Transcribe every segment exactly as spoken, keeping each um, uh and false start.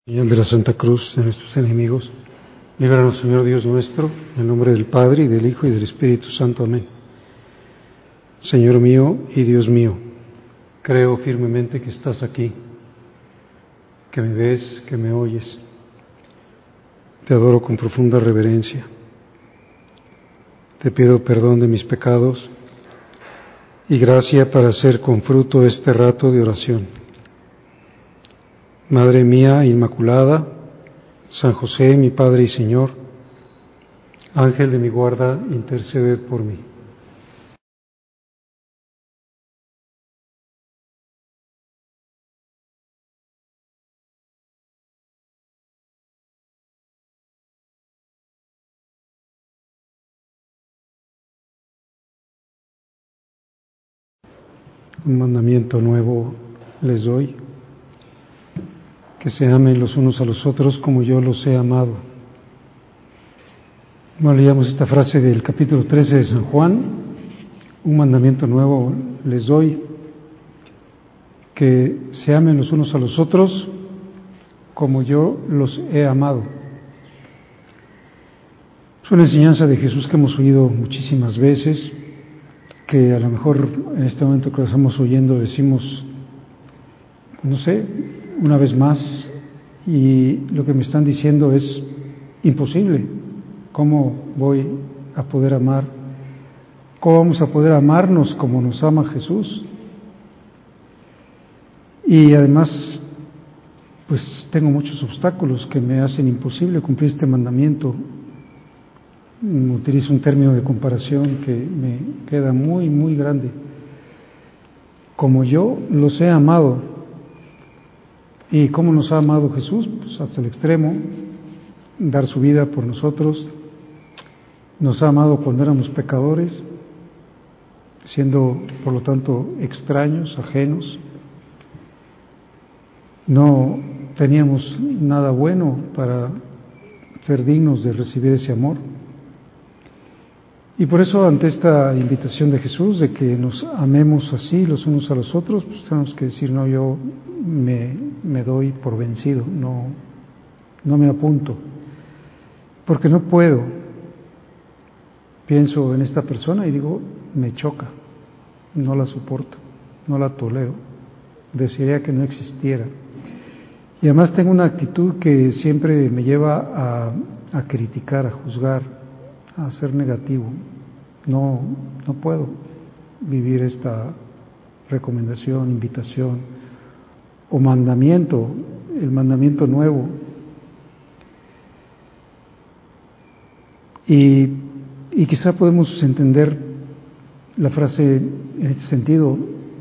Señal de la Santa Cruz de nuestros enemigos, líbranos, Señor Dios nuestro, en el nombre del Padre, y del Hijo, y del Espíritu Santo. Amén. Señor mío y Dios mío, creo firmemente que estás aquí, que me ves, que me oyes. Te adoro con profunda reverencia. Te pido perdón de mis pecados y gracia para hacer con fruto este rato de oración. Madre mía Inmaculada, San José, mi Padre y Señor, Ángel de mi guarda, intercede por mí. Un mandamiento nuevo les doy, que se amen los unos a los otros como yo los he amado. Bueno, leíamos esta frase del capítulo trece de San Juan: un mandamiento nuevo les doy, que se amen los unos a los otros como yo los he amado. Es una enseñanza de Jesús que hemos oído muchísimas veces, que a lo mejor en este momento que lo estamos oyendo decimos, no sé, una vez más, y lo que me están diciendo es imposible. ¿Cómo voy a poder amar? ¿Cómo vamos a poder amarnos como nos ama Jesús? Y además, pues tengo muchos obstáculos que me hacen imposible cumplir este mandamiento. Utilizo un término de comparación que me queda muy, muy grande. Como yo los he amado. ¿Y cómo nos ha amado Jesús? Pues hasta el extremo, dar su vida por nosotros. Nos ha amado cuando éramos pecadores, siendo por lo tanto extraños, ajenos. No teníamos nada bueno para ser dignos de recibir ese amor. Y por eso, ante esta invitación de Jesús de que nos amemos así los unos a los otros, pues tenemos que decir: no, yo me, me doy por vencido, no, no me apunto, porque no puedo. Pienso en esta persona y digo, me choca, no la soporto, no la tolero, desearía que no existiera. Y además tengo una actitud que siempre me lleva a, a criticar, a juzgar, a ser negativo. No, no puedo vivir esta recomendación, invitación o mandamiento, el mandamiento nuevo. Y, y quizá podemos entender la frase en este sentido: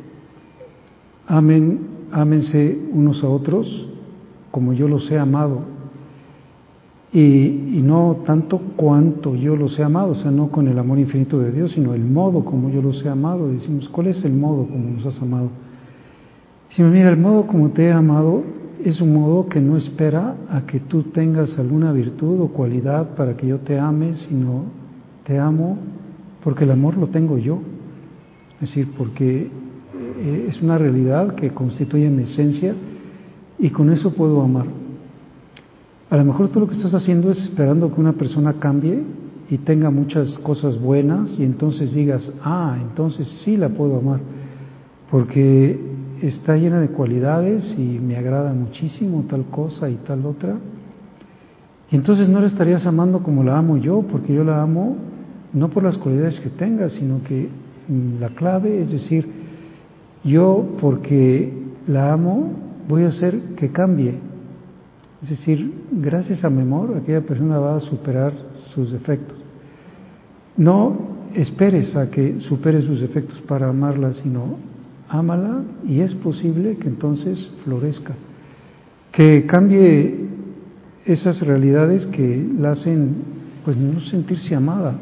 amen, ámense unos a otros como yo los he amado. Y, y no tanto cuanto yo los he amado, o sea, no con el amor infinito de Dios, sino el modo como yo los he amado. Decimos, ¿cuál es el modo como nos has amado? Decimos, mira, el modo como te he amado es un modo que no espera a que tú tengas alguna virtud o cualidad para que yo te ame, sino te amo porque el amor lo tengo yo. Es decir, porque es una realidad que constituye mi esencia y con eso puedo amar. A lo mejor tú lo que estás haciendo es esperando que una persona cambie y tenga muchas cosas buenas y entonces digas, ah, entonces sí la puedo amar, porque está llena de cualidades y me agrada muchísimo tal cosa y tal otra. Y entonces no la estarías amando como la amo yo, porque yo la amo no por las cualidades que tenga, sino que la clave es decir, yo porque la amo voy a hacer que cambie. Es decir, gracias a mi amor, aquella persona va a superar sus defectos. No esperes a que supere sus defectos para amarla, sino ámala y es posible que entonces florezca, que cambie esas realidades que la hacen pues no sentirse amada.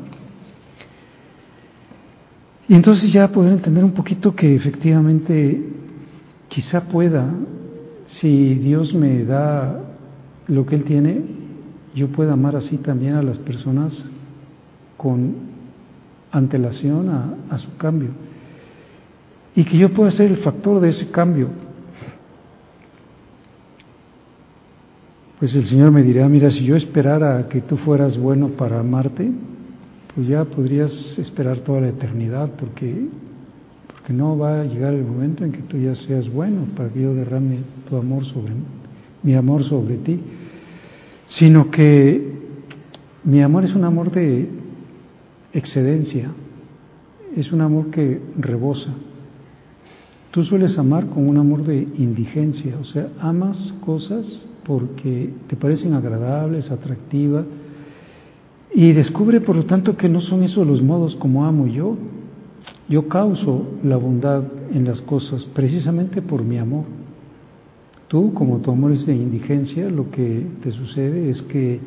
Y entonces ya poder entender un poquito que efectivamente quizá pueda, si Dios me da lo que Él tiene, yo puedo amar así también a las personas con antelación a, a su cambio. Y que yo pueda ser el factor de ese cambio. pues el Señor me dirá, mira, si yo esperara a que tú fueras bueno para amarte, pues ya podrías esperar toda la eternidad, porque, porque no va a llegar el momento en que tú ya seas bueno para que yo derrame tu amor sobre mí, mi amor sobre ti, sino que mi amor es un amor de excedencia, es un amor que rebosa. Tú sueles amar con un amor de indigencia, o sea, amas cosas porque te parecen agradables, atractivas, y descubre por lo tanto que no son esos los modos como amo yo. Yo causo la bondad en las cosas precisamente por mi amor. Tú, como tu amor es de indigencia, lo que te sucede es que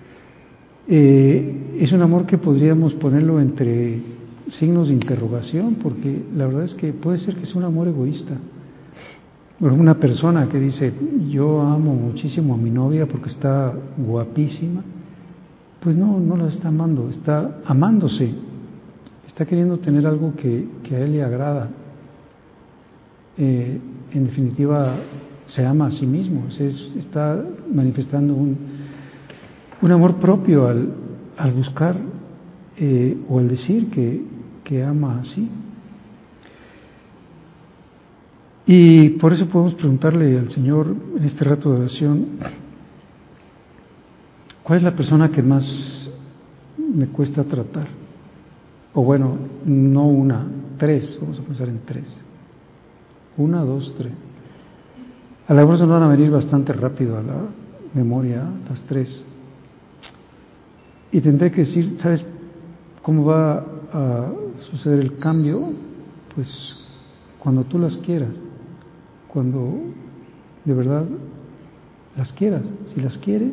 eh, es un amor que podríamos ponerlo entre signos de interrogación, porque la verdad es que puede ser que sea un amor egoísta. Una persona que dice, yo amo muchísimo a mi novia porque está guapísima, pues no, no la está amando, está amándose, está queriendo tener algo que, que a él le agrada. Eh, en definitiva, se ama a sí mismo, se está manifestando un, un amor propio al, al buscar eh, o al decir que, que ama así. Y por eso podemos preguntarle al Señor en este rato de oración, ¿cuál es la persona que más me cuesta tratar? O bueno, no una, tres, vamos a pensar en tres. Una, dos, tres. A la mejor se van a venir bastante rápido a la memoria las tres. Y tendré que decir, ¿sabes cómo va a suceder el cambio? Pues cuando tú las quieras, cuando de verdad las quieras. Si las quieres,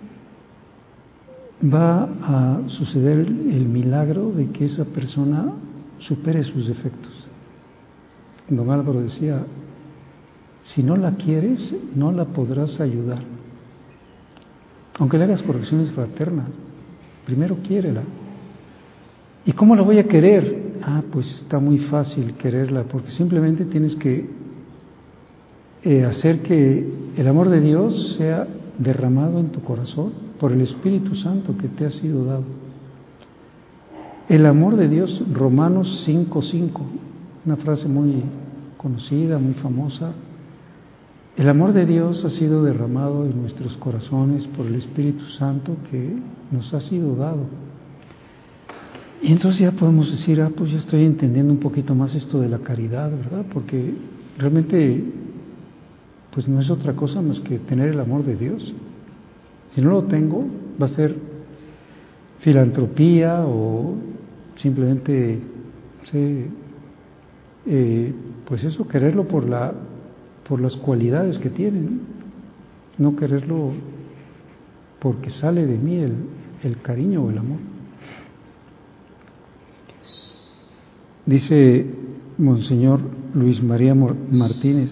va a suceder el milagro de que esa persona supere sus defectos. Don Álvaro decía, si no la quieres, no la podrás ayudar. Aunque le hagas correcciones fraternas, primero quiérela. ¿Y cómo la voy a querer? Ah, pues está muy fácil quererla, porque simplemente tienes que eh, hacer que el amor de Dios sea derramado en tu corazón por el Espíritu Santo que te ha sido dado. El amor de Dios, Romanos cinco cinco, una frase muy conocida, muy famosa. El amor de Dios ha sido derramado en nuestros corazones por el Espíritu Santo que nos ha sido dado. Y entonces ya podemos decir, ah, pues ya estoy entendiendo un poquito más esto de la caridad, ¿verdad? Porque realmente, pues no es otra cosa más que tener el amor de Dios. Si no lo tengo, va a ser filantropía o simplemente, sé, eh, pues eso, quererlo por la, por las cualidades que tiene, ¿no? No quererlo porque sale de mí el, el cariño o el amor. Dice Monseñor Luis María Martínez,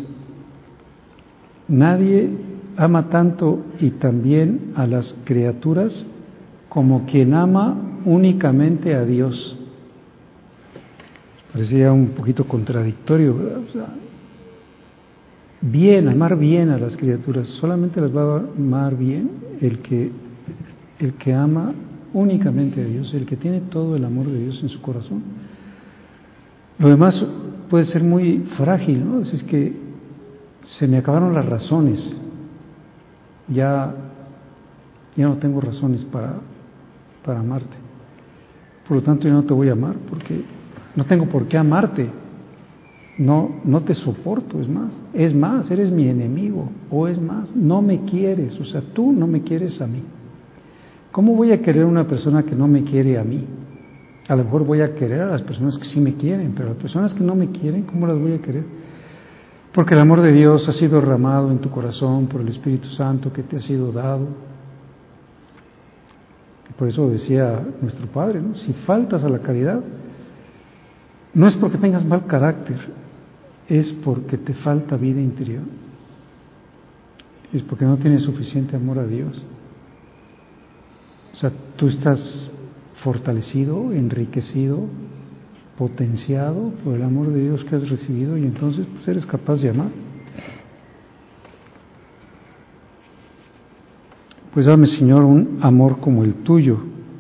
nadie ama tanto y también a las criaturas como quien ama únicamente a Dios. Parecía un poquito contradictorio, ¿verdad? O sea, bien, amar bien a las criaturas, solamente las va a amar bien el que, el que ama únicamente a Dios, el que tiene todo el amor de Dios en su corazón. Lo demás puede ser muy frágil, ¿no? Es que se me acabaron las razones, ya, ya no tengo razones para, para amarte. Por lo tanto, yo no te voy a amar porque no tengo por qué amarte. No, no te soporto, es más. Es más, eres mi enemigo. O es más, no me quieres. O sea, tú no me quieres a mí. ¿Cómo voy a querer a una persona que no me quiere a mí? A lo mejor voy a querer a las personas que sí me quieren, pero a las personas que no me quieren, ¿cómo las voy a querer? Porque el amor de Dios ha sido derramado en tu corazón por el Espíritu Santo que te ha sido dado. Por eso decía nuestro Padre, ¿no? Si faltas a la caridad, no es porque tengas mal carácter, es porque te falta vida interior. Es porque no tienes suficiente amor a Dios. O sea, tú estás fortalecido, enriquecido, potenciado por el amor de Dios que has recibido y entonces pues eres capaz de amar. Pues dame, Señor, un amor como el tuyo,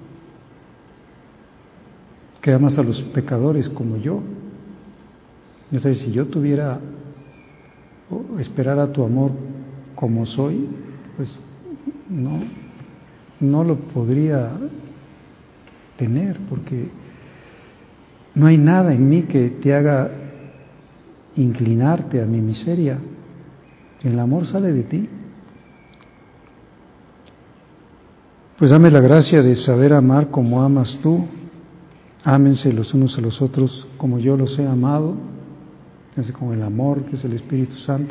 que amas a los pecadores como yo. No sé, si yo tuviera o esperara tu amor como soy, pues no, no lo podría tener, porque no hay nada en mí que te haga inclinarte a mi miseria. El amor sale de ti. Pues dame la gracia de saber amar como amas tú. Ámense los unos a los otros como yo los he amado, así como el amor que es el Espíritu Santo,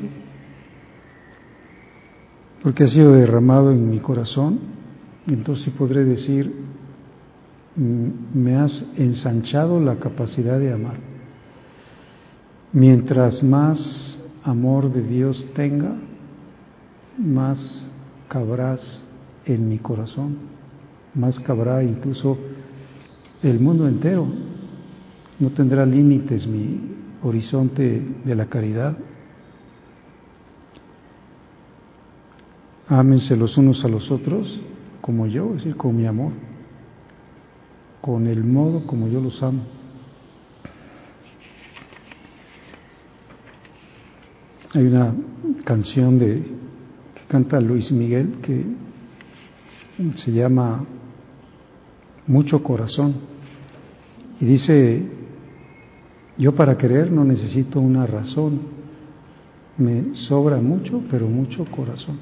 porque ha sido derramado en mi corazón, y entonces sí podré decir, me has ensanchado la capacidad de amar. Mientras más amor de Dios tenga, más cabrás en mi corazón, más cabrá incluso el mundo entero. No tendrá límites mi horizonte de la caridad. Ámense los unos a los otros como yo, es decir, con mi amor, con el modo como yo los amo. Hay una canción de que canta Luis Miguel que se llama Mucho Corazón, y dice: yo para querer no necesito una razón, me sobra mucho, pero mucho corazón.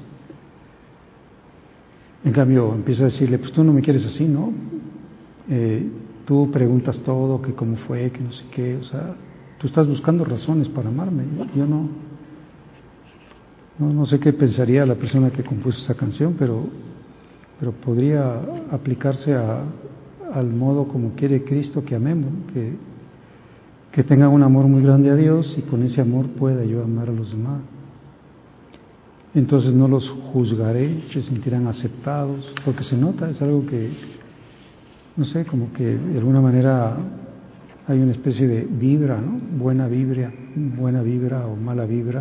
En cambio, empiezo a decirle, pues tú no me quieres así, ¿no? Eh, tú preguntas todo, que cómo fue, que no sé qué, o sea, tú estás buscando razones para amarme, yo no, no, no sé qué pensaría la persona que compuso esa canción, pero, pero podría aplicarse a, al modo como quiere Cristo que amemos, que, que tenga un amor muy grande a Dios y con ese amor pueda yo amar a los demás. Entonces no los juzgaré, se sentirán aceptados, porque se nota, es algo que, no sé, como que de alguna manera hay una especie de vibra, ¿no? Buena vibra, buena vibra o mala vibra.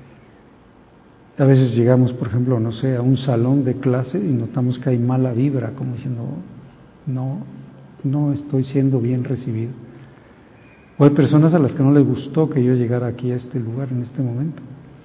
A veces llegamos, por ejemplo, no sé, a un salón de clase y notamos que hay mala vibra, como diciendo, no, no estoy siendo bien recibido. O hay personas a las que no les gustó que yo llegara aquí a este lugar en este momento.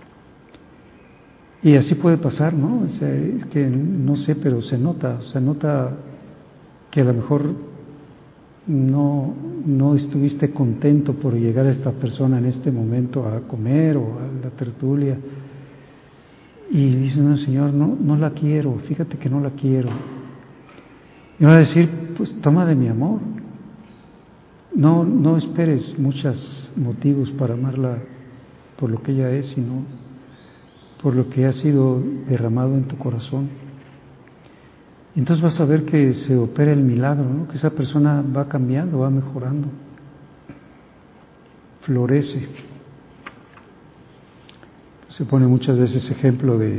Y así puede pasar, ¿no? O sea, es que no sé, pero se nota, se nota que a lo mejor no, no estuviste contento por llegar a esta persona en este momento a comer o a la tertulia. Y dice, no, Señor, no, no la quiero, fíjate que no la quiero. Y va a decir, pues toma de mi amor. No, no esperes muchos motivos para amarla por lo que ella es, sino por lo que ha sido derramado en tu corazón. Entonces vas a ver que se opera el milagro, ¿no? Que esa persona va cambiando, va mejorando, florece. Se pone muchas veces ejemplo de,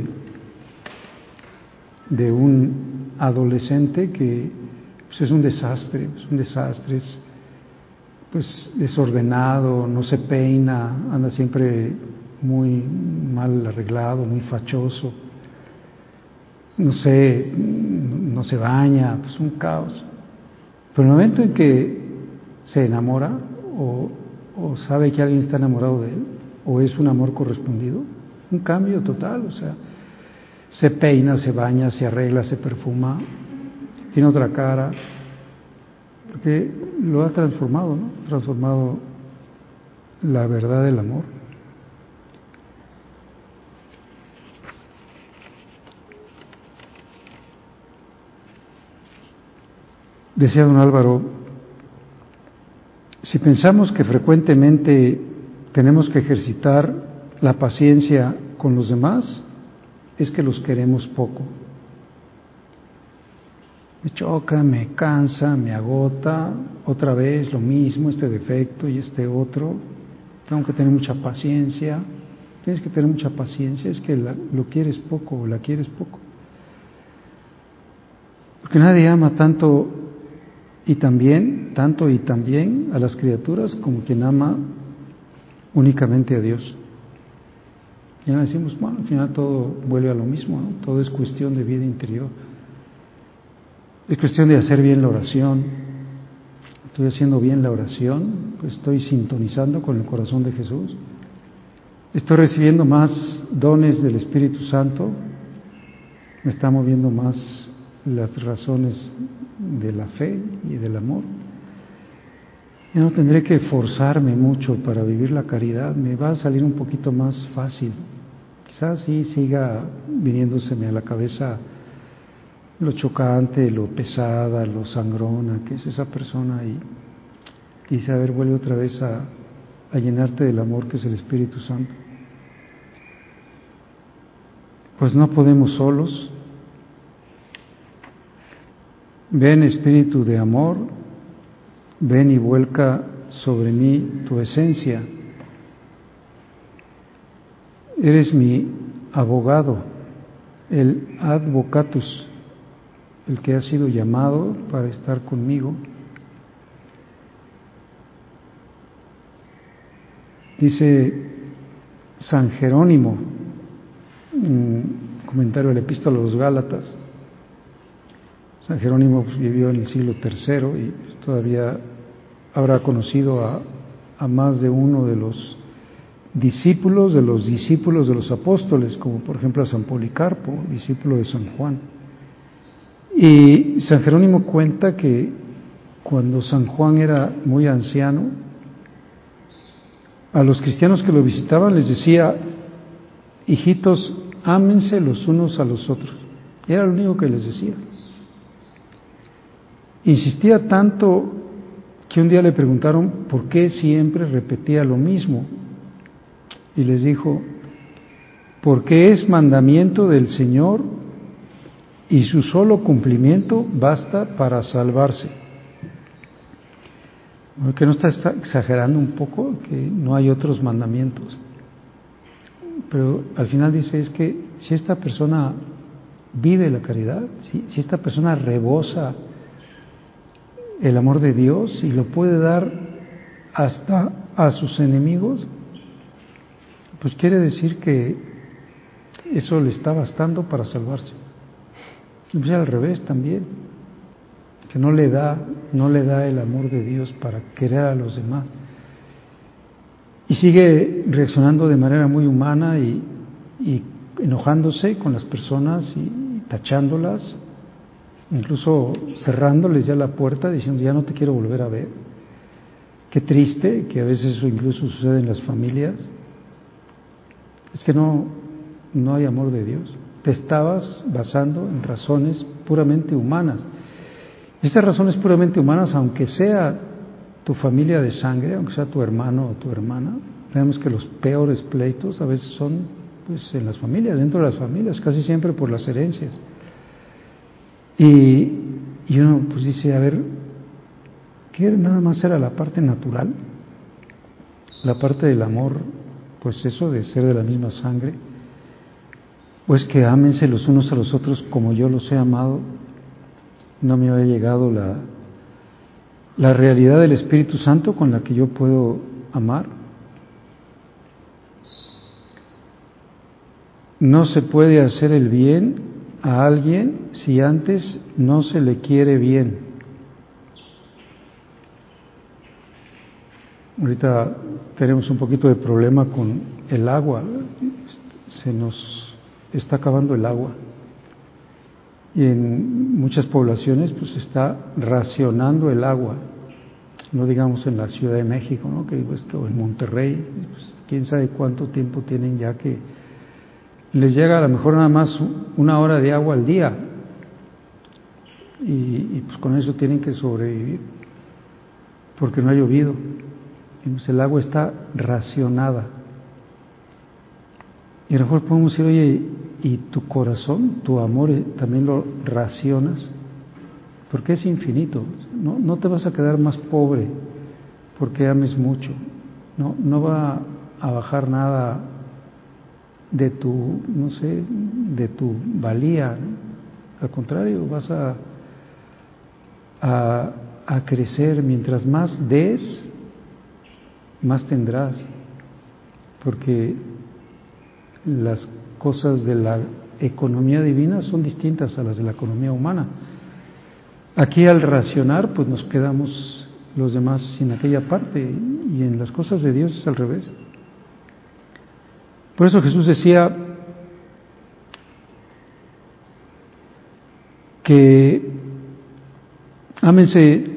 de un adolescente que pues, es un desastre, es un desastre, es pues desordenado, no se peina, anda siempre muy mal arreglado, muy fachoso, no sé, no se baña, pues un caos. Pero en el momento en que se enamora o, o sabe que alguien está enamorado de él, o es un amor correspondido, un cambio total, o sea, se peina, se baña, se arregla, se perfuma, tiene otra cara, porque lo ha transformado, ¿no? Ha transformado la verdad del amor. Decía don Álvaro, si pensamos que frecuentemente tenemos que ejercitar la paciencia con los demás, es que los queremos poco. Me choca, me cansa, me agota, otra vez lo mismo, este defecto y este otro. Tengo que tener mucha paciencia. Tienes que tener mucha paciencia, es que la, lo quieres poco o la quieres poco. Porque nadie ama tanto y también, tanto y también a las criaturas como quien ama únicamente a Dios. Y ahora decimos, bueno, al final todo vuelve a lo mismo, ¿no? Todo es cuestión de vida interior. Es cuestión de hacer bien la oración. Estoy haciendo bien la oración, pues estoy sintonizando con el corazón de Jesús. Estoy recibiendo más dones del Espíritu Santo. Me está moviendo más las razones de la fe y del amor. Ya no tendré que forzarme mucho para vivir la caridad, me va a salir un poquito más fácil. Quizás sí siga viniéndoseme a la cabeza lo chocante, lo pesada, lo sangrona que es esa persona, y, y dice, a ver, vuelve otra vez a, a llenarte del amor que es el Espíritu Santo. Pues no podemos solos. Ven, Espíritu de amor, ven y vuelca sobre mí tu esencia. Eres mi abogado, el advocatus, el que ha sido llamado para estar conmigo. Dice San Jerónimo, un comentario del Epístola a los Gálatas. San Jerónimo pues, vivió en el siglo tercero y pues, todavía habrá conocido a, a más de uno de los discípulos de los discípulos de los apóstoles, como por ejemplo a San Policarpo, discípulo de San Juan. Y San Jerónimo cuenta que cuando San Juan era muy anciano, a los cristianos que lo visitaban les decía, hijitos, ámense los unos a los otros. Era lo único que les decía. Insistía tanto que un día le preguntaron por qué siempre repetía lo mismo. Y les dijo, porque es mandamiento del Señor y su solo cumplimiento basta para salvarse. Porque no está exagerando un poco que no hay otros mandamientos. Pero al final dice, es que si esta persona vive la caridad, si, si esta persona rebosa el amor de Dios y lo puede dar hasta a sus enemigos, pues quiere decir que eso le está bastando para salvarse. Y pues al revés también, que no le da, no le da el amor de Dios para querer a los demás. Y sigue reaccionando de manera muy humana y, y enojándose con las personas y, y tachándolas, incluso cerrándoles ya la puerta, diciendo ya no te quiero volver a ver. Qué triste que a veces eso incluso sucede en las familias. Es que no, no hay amor de Dios. Te estabas basando en razones puramente humanas. Estas razones puramente humanas, aunque sea tu familia de sangre, aunque sea tu hermano o tu hermana, sabemos que los peores pleitos a veces son pues en las familias, dentro de las familias, casi siempre por las herencias. Y, y uno pues dice, a ver, ¿qué nada más era la parte natural? La parte del amor, pues eso de ser de la misma sangre, pues que ámense los unos a los otros como yo los he amado. No me había llegado la, la realidad del Espíritu Santo con la que yo puedo amar. No se puede hacer el bien a alguien si antes no se le quiere bien. Ahorita tenemos un poquito de problema con el agua, se nos está acabando el agua y en muchas poblaciones pues se está racionando el agua, no digamos en la Ciudad de México, ¿no? Que pues, o en Monterrey, pues, quién sabe cuánto tiempo tienen ya que les llega a lo mejor nada más una hora de agua al día y, y pues con eso tienen que sobrevivir porque no ha llovido. Pues el agua está racionada. Y a lo mejor podemos decir, oye, ¿y tu corazón, tu amor, también lo racionas? Porque es infinito. No, no te vas a quedar más pobre porque ames mucho. No, no va a bajar nada de tu, no sé, de tu valía, ¿no? Al contrario, vas a, a, a crecer. Mientras más des, más tendrás, porque las cosas de la economía divina son distintas a las de la economía humana. Aquí al racionar, pues nos quedamos los demás sin aquella parte, y en las cosas de Dios es al revés. Por eso Jesús decía que ámense,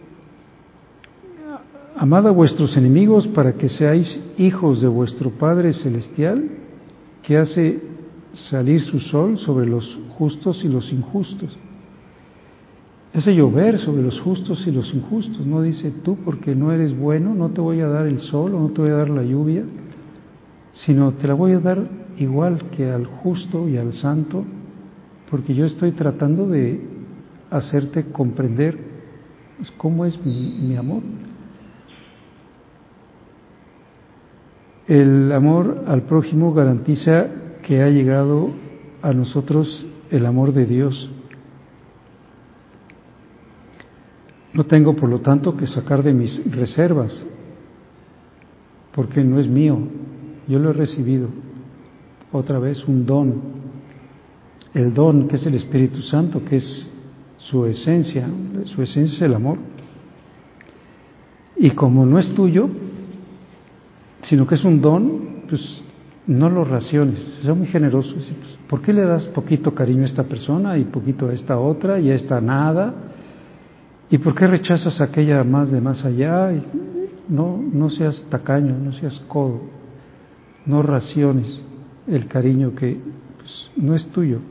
amad a vuestros enemigos para que seáis hijos de vuestro Padre Celestial, que hace salir su sol sobre los justos y los injustos. Hace llover sobre los justos y los injustos. No dice tú porque no eres bueno, no te voy a dar el sol o no te voy a dar la lluvia, sino te la voy a dar igual que al justo y al santo, porque yo estoy tratando de hacerte comprender pues, cómo es mi, mi amor. El amor al prójimo garantiza que ha llegado a nosotros el amor de Dios. No tengo, por lo tanto, que sacar de mis reservas, porque no es mío, yo lo he recibido. Otra vez, un don. El don, que es el Espíritu Santo, que es su esencia, su esencia es el amor. Y como no es tuyo, sino que es un don, pues no lo raciones, sea muy generoso. Pues, ¿por qué le das poquito cariño a esta persona y poquito a esta otra y a esta nada? ¿Y por qué rechazas a aquella más de más allá? No, no seas tacaño, no seas codo, no raciones el cariño que pues, no es tuyo.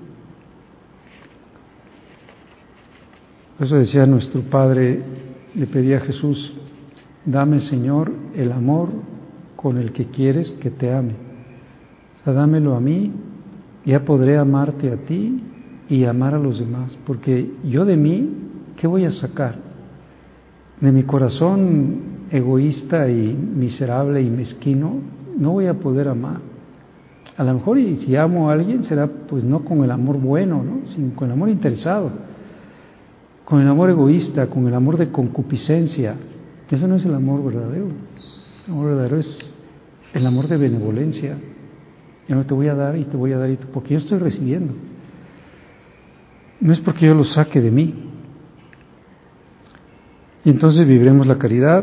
Por eso decía nuestro Padre, le pedía a Jesús, dame Señor el amor con el que quieres que te ame. O sea, dámelo a mí, ya podré amarte a ti y amar a los demás, porque yo de mí, ¿qué voy a sacar? De mi corazón egoísta y miserable y mezquino, no voy a poder amar. A lo mejor, y si amo a alguien, será pues no con el amor bueno, ¿no? Sino con el amor interesado, con el amor egoísta, con el amor de concupiscencia. Eso no es el amor verdadero. El amor verdadero es el amor de benevolencia. Yo no te voy a dar y te voy a dar, y te, porque yo estoy recibiendo. No es porque yo lo saque de mí. Y entonces viviremos la caridad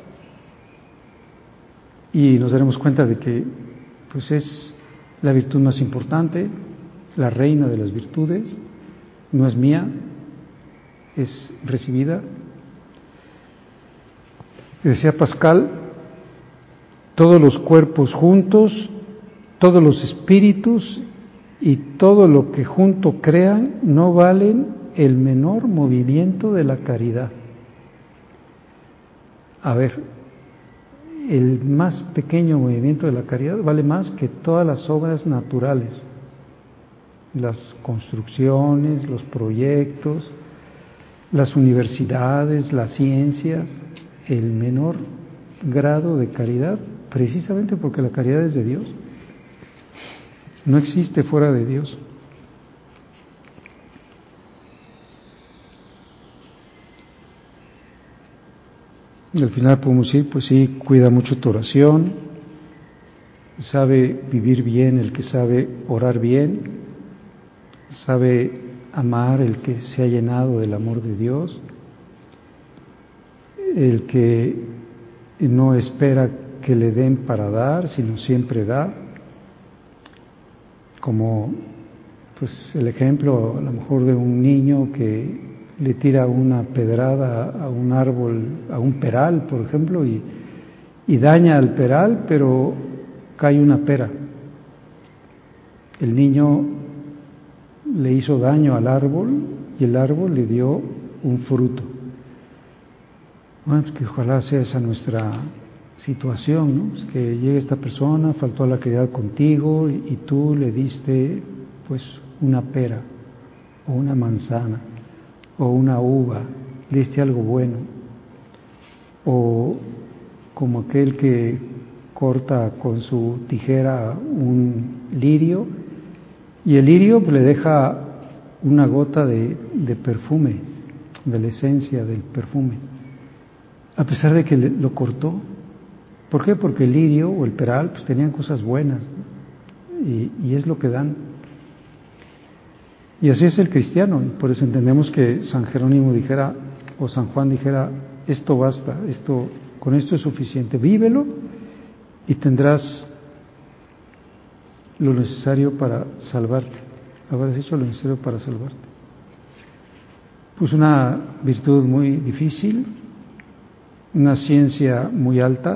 y nos daremos cuenta de que pues es la virtud más importante, la reina de las virtudes, no es mía, es recibida. Y decía Pascal, todos los cuerpos juntos, todos los espíritus y todo lo que junto crean no valen el menor movimiento de la caridad. A ver, el más pequeño movimiento de la caridad vale más que todas las obras naturales, las construcciones, los proyectos, las universidades, las ciencias, el menor grado de caridad, precisamente porque la caridad es de Dios, no existe fuera de Dios. Y al final podemos decir, pues sí, cuida mucho tu oración, sabe vivir bien el que sabe orar bien, sabe amar el que se ha llenado del amor de Dios, el que no espera que le den para dar, sino siempre da, como pues el ejemplo a lo mejor de un niño que le tira una pedrada a un árbol, a un peral, por ejemplo, y, y daña al peral, pero cae una pera. El niño le hizo daño al árbol y el árbol le dio un fruto. Bueno, pues que ojalá sea esa nuestra situación, ¿no? Pues que llegue esta persona, faltó a la caridad contigo y, y tú le diste pues una pera o una manzana o una uva, le diste algo bueno, o como aquel que corta con su tijera un lirio y el lirio pues, le deja una gota de, de perfume, de la esencia del perfume, a pesar de que le, lo cortó. ¿Por qué? Porque el lirio o el peral pues tenían cosas buenas, y, y es lo que dan. Y así es el cristiano, y por eso entendemos que San Jerónimo dijera, o San Juan dijera, esto basta, esto, con esto es suficiente, vívelo y tendrás lo necesario para salvarte, habrás hecho lo necesario para salvarte. Pues una virtud muy difícil, una ciencia muy alta,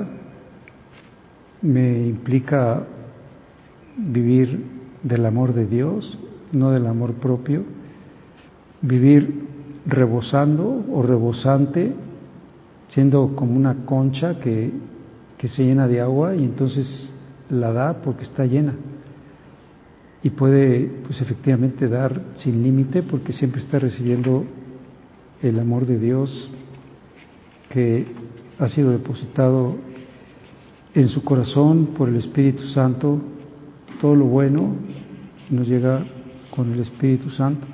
me implica vivir del amor de Dios, no del amor propio, vivir rebosando o rebosante, siendo como una concha que, que se llena de agua y entonces la da porque está llena. Y puede, pues efectivamente, dar sin límite porque siempre está recibiendo el amor de Dios que ha sido depositado en su corazón por el Espíritu Santo. Todo lo bueno nos llega con el Espíritu Santo.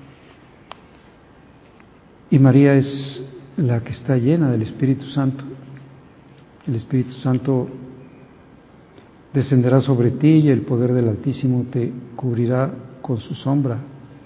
Y María es la que está llena del Espíritu Santo. El Espíritu Santo descenderá sobre ti y el poder del Altísimo te cubrirá con su sombra.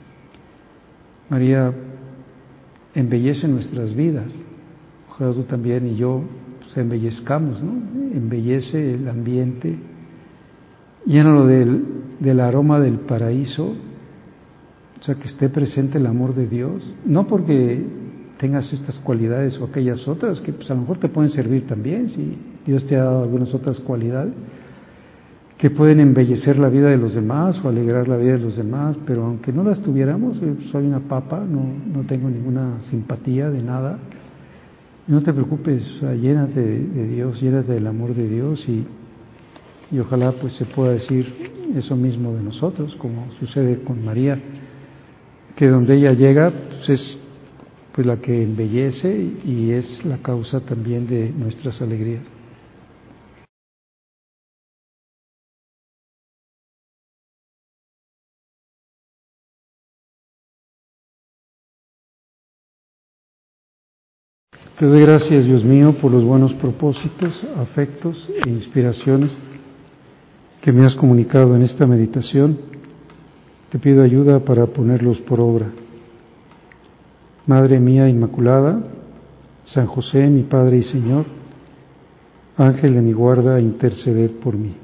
María embellece nuestras vidas. Ojalá tú también y yo pues, embellezcamos, ¿no? Embellece el ambiente, llénalo del, del aroma del paraíso, o sea, que esté presente el amor de Dios, no porque tengas estas cualidades o aquellas otras, que pues a lo mejor te pueden servir también, si Dios te ha dado algunas otras cualidades, que pueden embellecer la vida de los demás o alegrar la vida de los demás, pero aunque no las tuviéramos, soy una papa, no, no tengo ninguna simpatía de nada, no te preocupes, o sea, llénate de, de Dios, llénate del amor de Dios y, y ojalá pues se pueda decir eso mismo de nosotros, como sucede con María, que donde ella llega pues es pues la que embellece y es la causa también de nuestras alegrías. Te doy gracias, Dios mío, por los buenos propósitos, afectos e inspiraciones que me has comunicado en esta meditación. Te pido ayuda para ponerlos por obra. Madre mía Inmaculada, San José, mi Padre y Señor, Ángel de mi guarda, interceded por mí.